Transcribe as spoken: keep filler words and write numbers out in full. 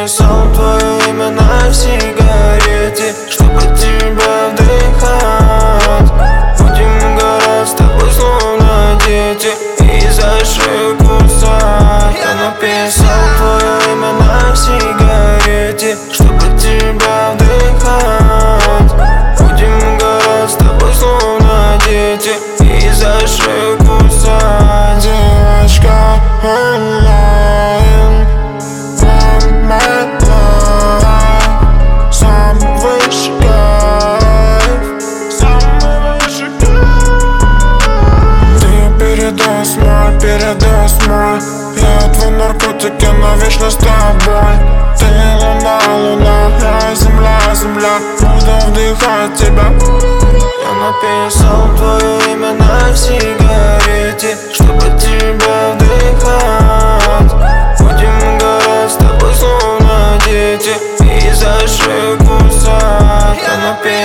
написал твое имя на сигарете, чтобы тебя вдыхать. Будем горать с тобой словно дети и за шею кусать. Я написал твое имя на сигарете, чтобы тебя вдыхать. Будем горать с тобой словно дети и за шею кусать. Девочка онлайн, one my life. Самый выше кайф, самый выше кайф. Ты передаст мой, передаст мой. Я твой наркотик, я навечно с тобой. Ты луна, луна, я земля, земля. Буду вдыхать тебя. Я написал твое имя на сигарете, чтобы тебя вдыхать. Будем горать с тобой словно дети и за шею кусать. Я написал